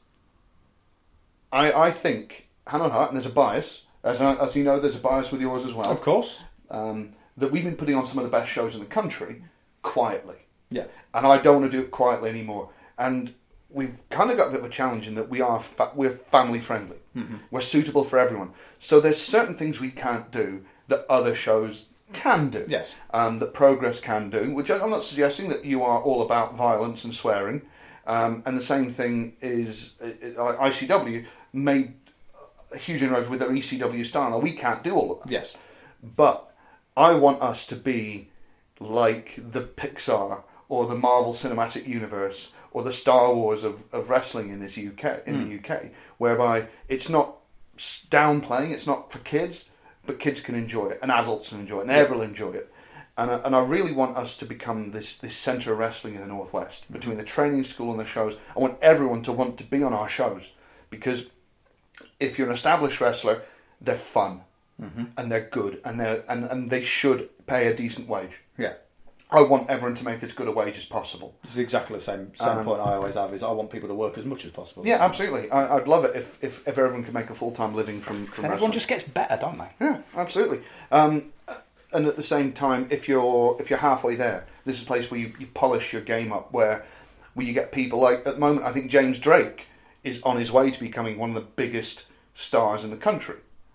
I think, hand on heart, and there's a bias, as you know, there's a bias with yours as well. Of course. That we've been putting on some of the best shows in the country quietly. Yeah. And I don't want to do it quietly anymore. And we've kind of got a bit of a challenge in that we're family friendly. We're suitable for everyone. So there's certain things we can't do that other shows can do. Yes. That Progress can do, which I'm not suggesting that you are all about violence and swearing. And the same thing is ICW made a huge inroads with their ECW style. Now, we can't do all of that. Yes. But I want us to be like the Pixar or the Marvel Cinematic Universe or the Star Wars of wrestling in the UK, whereby it's not downplaying, it's not for kids, but kids can enjoy it, and adults can enjoy it, and everyone will enjoy it. And I really want us to become this centre of wrestling in the Northwest, between the training school and the shows. I want everyone to want to be on our shows, because if you're an established wrestler, they're fun, and they're good, and they should pay a decent wage. Yeah. I want everyone to make as good a wage as possible. It's exactly the same point I always have, is I want people to work as much as possible. Yeah, absolutely. I'd love it if everyone could make a full-time living from wrestling. Everyone just gets better, don't they? Yeah, absolutely. And at the same time, if you're halfway there, this is a place where you polish your game up, where you get people like, at the moment, I think James Drake is on his way to becoming one of the biggest stars in the country.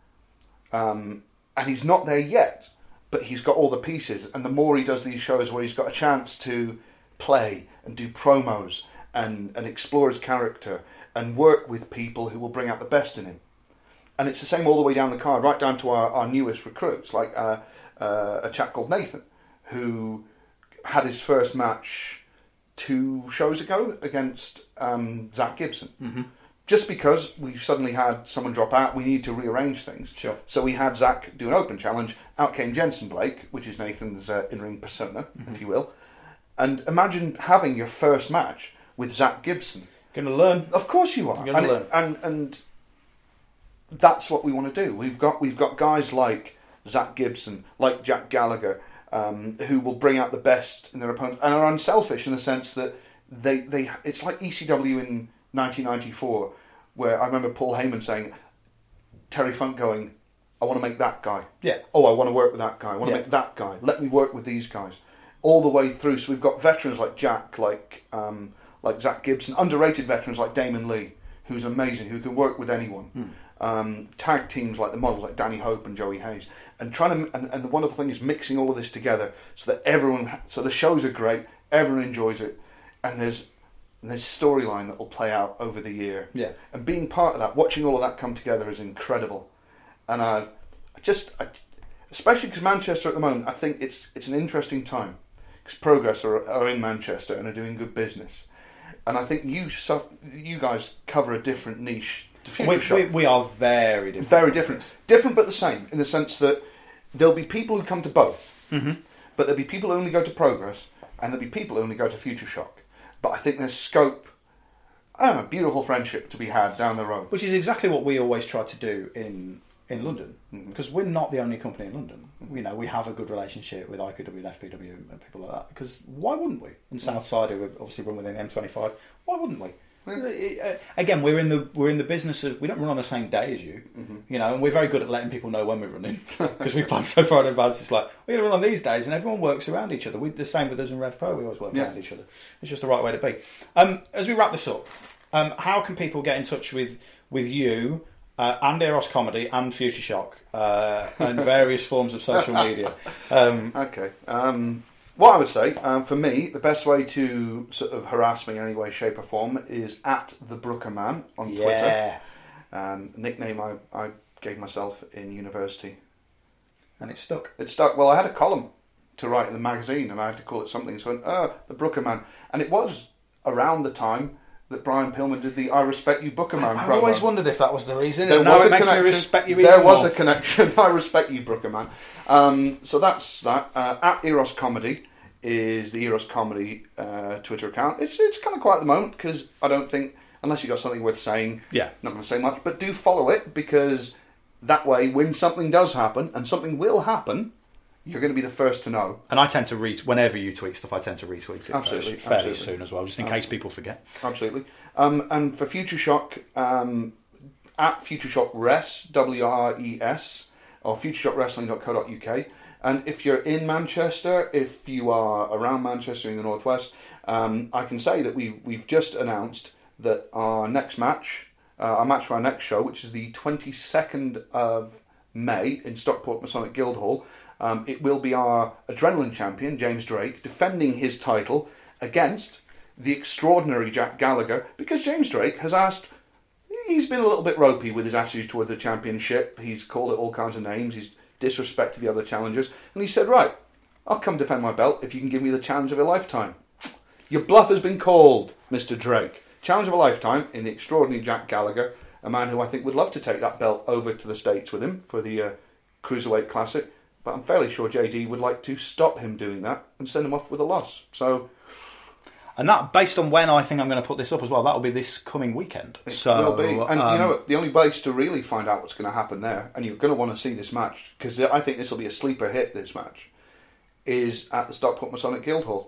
And he's not there yet, but he's got all the pieces. And the more he does these shows where he's got a chance to play and do promos and explore his character and work with people who will bring out the best in him. And it's the same all the way down the card, right down to our newest recruits, like a chap called Nathan, who had his first match 2 shows ago against Zach Gibson. Just because we suddenly had someone drop out, we need to rearrange things. Sure. So we had Zach do an open challenge. Out came Jensen Blake, which is Nathan's in-ring persona, if you will. And imagine having your first match with Zach Gibson. Going to learn. Of course you are. You're going to learn. And that's what we want to do. We've got guys like Zach Gibson, like Jack Gallagher, who will bring out the best in their opponents and are unselfish in the sense that they it's like ECW in 1994, where I remember Paul Heyman saying, Terry Funk going, I want to make that guy. Yeah. Oh, I want to work with that guy. I want to make that guy. Let me work with these guys. All the way through. So we've got veterans like Jack, like Zach Gibson, underrated veterans like Damon Lee, who's amazing, who can work with anyone. Tag teams like the models like Danny Hope and Joey Hayes. And and the wonderful thing is mixing all of this together so that so the shows are great, everyone enjoys it, and there's storyline that will play out over the year. Yeah. And being part of that, watching all of that come together is incredible. And especially because Manchester at the moment, I think it's an interesting time. because Progress are in Manchester and are doing good business. And I think you guys cover a different niche to Future Shock. We are very different. Very different. Different but the same, in the sense that there'll be people who come to both, but there'll be people who only go to Progress, and there'll be people who only go to Future Shock. But I think there's scope, beautiful friendship to be had down the road. Which is exactly what we always try to do in London, because we're not the only company in London. You know, we have a good relationship with IPW and FPW and people like that, because why wouldn't we? And Southside, who obviously run within M25, why wouldn't we? Again, we're in the business of, we don't run on the same day as you, you know, and we're very good at letting people know when we're running, because we plan so far in advance. It's like, we're going to run on these days, and everyone works around each other. The same with us in Rev Pro, we always work around each other. It's just the right way to be. As we wrap this up, how can people get in touch with you and Eros Comedy and Future Shock and various forms of social media? Okay. What I would say, for me, the best way to sort of harass me in any way, shape or form is at the Brooker Man on Twitter. Nickname I gave myself in university. And it stuck? It stuck. Well, I had a column to write in the magazine and I had to call it something. So I went, the Brooker Man. And it was around the time that Brian Pillman did the I Respect You Brooker Man promo. I always wondered if that was the reason. There now was it a makes connection. me respect you There even was more. a connection. I Respect You Brooker Man. So that's that. At Eros Comedy is the Eros Comedy Twitter account. It's kind of quiet at the moment because I don't think, unless you've got something worth saying, not going to say much, but do follow it, because that way when something does happen, and something will happen, you're going to be the first to know. And I tend to whenever you tweet stuff, I tend to retweet it fairly soon as well, just in case people forget. Absolutely. And for Future Shock, at Future Shock Res, WRES, or futureshockwrestling.co.uk. And if you're in Manchester, if you are around Manchester in the northwest, I can say that we've just announced that our next match, our match for our next show, which is the 22nd of May in Stockport Masonic Guildhall, it will be our Adrenaline champion, James Drake, defending his title against the extraordinary Jack Gallagher, because James Drake has asked, he's been a little bit ropey with his attitude towards the championship. He's called it all kinds of names. He's disrespected the other challengers. And he said, right, I'll come defend my belt if you can give me the challenge of a lifetime. Your bluff has been called, Mr. Drake. Challenge of a lifetime in the extraordinary Jack Gallagher, a man who I think would love to take that belt over to the States with him for the Cruiserweight Classic. But I'm fairly sure JD would like to stop him doing that and send him off with a loss. So... And that, based on when I think I'm going to put this up as well, that will be this coming weekend. It will be. And you know what? The only place to really find out what's going to happen there, and you're going to want to see this match, because I think this will be a sleeper hit, this match, is at the Stockport Masonic Guildhall.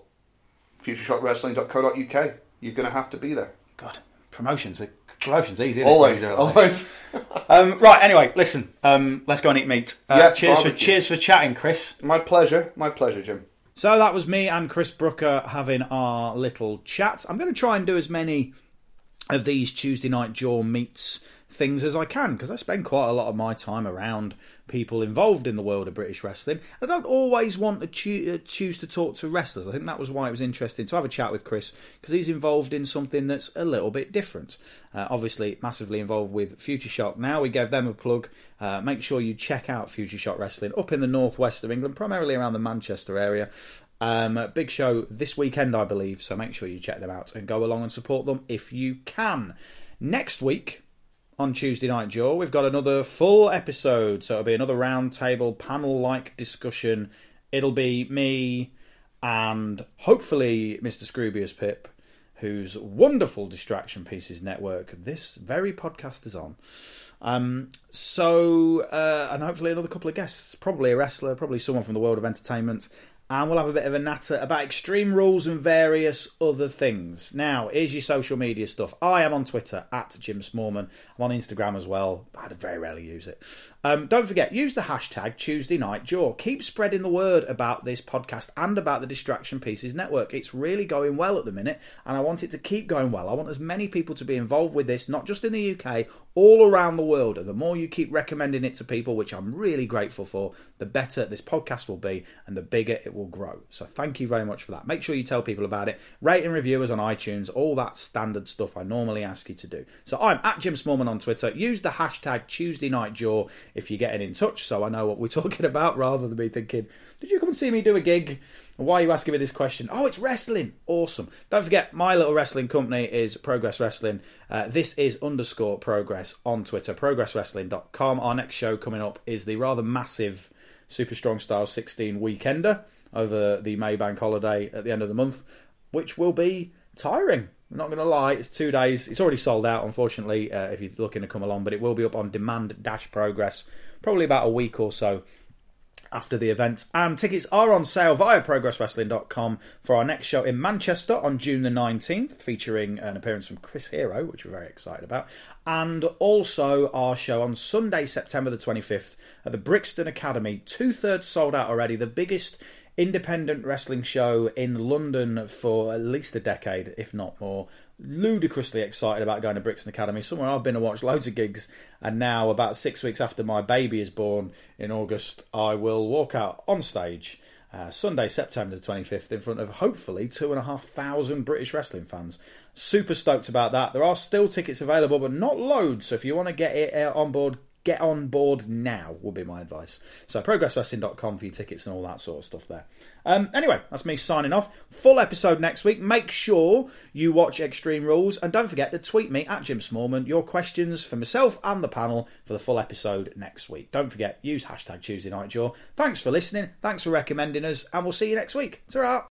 futureshockwrestling.co.uk. You're going to have to be there. God, promotion's easy, isn't Always. it? Always. Right, anyway, listen, let's go and eat meat. Cheers for chatting, Chris. My pleasure, Jim. So that was me and Chris Brooker having our little chat. I'm going to try and do as many of these Tuesday Night Jaw meets things as I can, because I spend quite a lot of my time around people involved in the world of British wrestling. I don't always want to choose to talk to wrestlers. I think that was why it was interesting to have a chat with Chris, because he's involved in something that's a little bit different. Obviously, massively involved with Future Shock. Now we gave them a plug. Make sure you check out Future Shock Wrestling up in the northwest of England, primarily around the Manchester area. Big show this weekend, I believe, so make sure you check them out and go along and support them if you can. Next week, on Tuesday Night Jaw, we've got another full episode, so it'll be another roundtable panel-like discussion. It'll be me and hopefully Mr. Scroobius Pip, whose wonderful Distraction Pieces network this very podcast is on. And hopefully another couple of guests, probably a wrestler, probably someone from the world of entertainment. And we'll have a bit of a natter about Extreme Rules and various other things. Now, here's your social media stuff. I am on Twitter, at Jim Smallman. I'm on Instagram as well. I very rarely use it. Don't forget, use the hashtag Tuesday Night Jaw. Keep spreading the word about this podcast and about the Distraction Pieces Network. It's really going well at the minute, and I want it to keep going well. I want as many people to be involved with this, not just in the UK, all around the world. And the more you keep recommending it to people, which I'm really grateful for, the better this podcast will be and the bigger it will grow. So thank you very much for that. Make sure you tell people about it. Rate and review us on iTunes, all that standard stuff I normally ask you to do. So I'm at Jim Smallman on Twitter. Use the hashtag Tuesday Night Jaw if you're getting in touch, so I know what we're talking about, rather than me thinking, did you come and see me do a gig? Why are you asking me this question? Oh, it's wrestling. Awesome. Don't forget, my little wrestling company is Progress Wrestling. This is _progress on Twitter, progresswrestling.com. Our next show coming up is the rather massive Super Strong Style 16 Weekender over the May Bank holiday at the end of the month, which will be tiring. I'm not going to lie, it's 2 days. It's already sold out, unfortunately, if you're looking to come along, but it will be up on demand-progress, probably about a week or so after the event. And tickets are on sale via progresswrestling.com for our next show in Manchester on June the 19th, featuring an appearance from Chris Hero, which we're very excited about, and also our show on Sunday, September the 25th at the Brixton Academy. 2/3 sold out already, the biggest independent wrestling show in London for at least a decade, if not more. Ludicrously excited about going to Brixton Academy, somewhere I've been to watch loads of gigs, and now about 6 weeks after my baby is born in August, I will walk out on stage Sunday, September the 25th, in front of hopefully 2,500 British wrestling fans. Super stoked about that. There are still tickets available, but not loads, so if you want to get on board now, would be my advice. So progresswrestling.com for your tickets and all that sort of stuff there. Anyway, that's me signing off. Full episode next week. Make sure you watch Extreme Rules, and don't forget to tweet me at Jim Smallman your questions for myself and the panel for the full episode next week. Don't forget, use hashtag Tuesday Night Jaw. Thanks for listening, thanks for recommending us, and we'll see you next week. Ta-ra!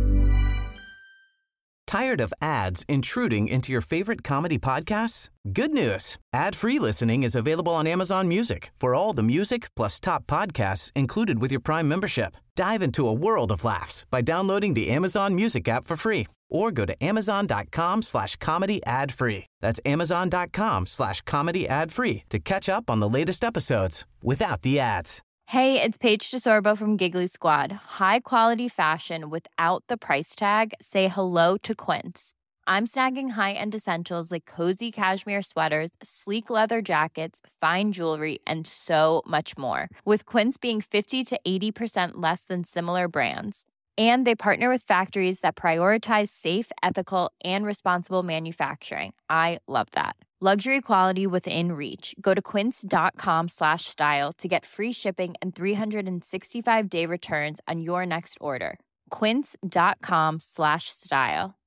Tired of ads intruding into your favorite comedy podcasts? Good news. Ad-free listening is available on Amazon Music for all the music plus top podcasts included with your Prime membership. Dive into a world of laughs by downloading the Amazon Music app for free or go to amazon.com/comedy ad-free. That's amazon.com/comedy ad-free to catch up on the latest episodes without the ads. Hey, it's Paige DeSorbo from Giggly Squad. High quality fashion without the price tag. Say hello to Quince. I'm snagging high-end essentials like cozy cashmere sweaters, sleek leather jackets, fine jewelry, and so much more. With Quince being 50 to 80% less than similar brands. And they partner with factories that prioritize safe, ethical, and responsible manufacturing. I love that. Luxury quality within reach. Go to quince.com/style to get free shipping and 365-day returns on your next order. Quince.com/style.